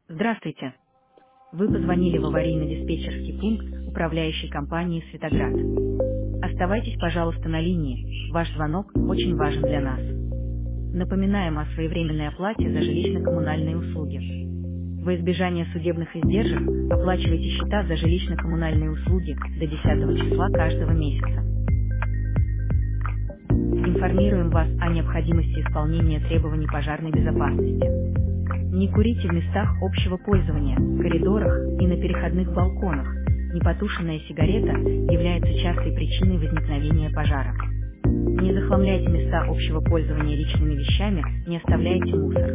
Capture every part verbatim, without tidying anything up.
Здравствуйте. Вы позвонили в аварийно-диспетчерский пункт управляющей компании «Светоград». Оставайтесь, пожалуйста, на линии. Ваш звонок очень важен для нас. Напоминаем о своевременной оплате за жилищно-коммунальные услуги. Во избежание судебных издержек оплачивайте счета за жилищно-коммунальные услуги до десятого числа каждого месяца. Информируем вас о необходимости исполнения требований пожарной безопасности. Не курите в местах общего пользования, коридорах и на переходных балконах. Непотушенная сигарета является частой причиной возникновения пожара. Не захламляйте места общего пользования личными вещами, не оставляйте мусор.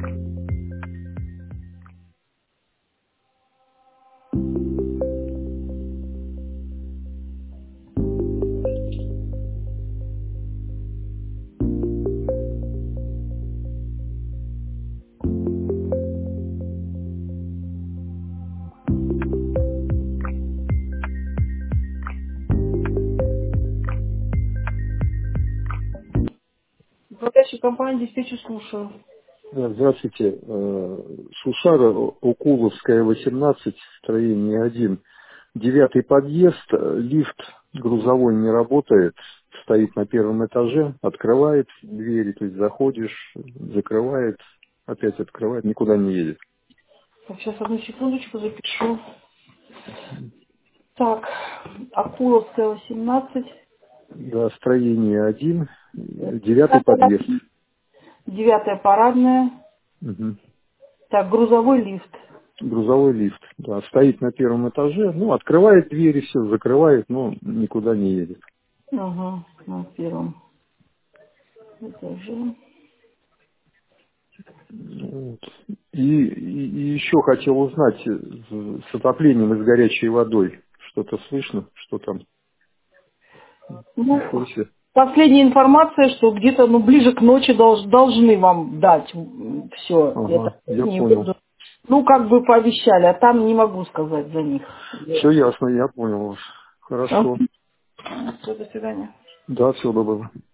Управляющая компания диспетчер, слушаю. Да, здравствуйте. Э, Шушара, Окуловская, восемнадцать, строение один. Девятый подъезд, э, лифт грузовой не работает, стоит на первом этаже, открывает двери, то есть заходишь, закрывает, опять открывает, никуда не едет. Так, сейчас одну секундочку запишу. Так, Акуловская, восемнадцать. Да, строение один, девятый подъезд. Девятая парадная. Мгм. Так, грузовой лифт. Грузовой лифт, да, стоит на первом этаже, ну, открывает двери, все, закрывает, но никуда не едет. Ага, на первом этаже. Вот. И, и, и еще хотел узнать, э, с отоплением и с горячей водой, что-то слышно, что там Ну, в курсе? последняя информация, что где-то ну, ближе к ночи долж- должны вам дать все это. Ага, я Не понял. буду. Ну, как бы пообещали, а там не могу сказать за них. Все ясно, я понял вас. А? Хорошо. Всё, до свидания. Да, всего доброго.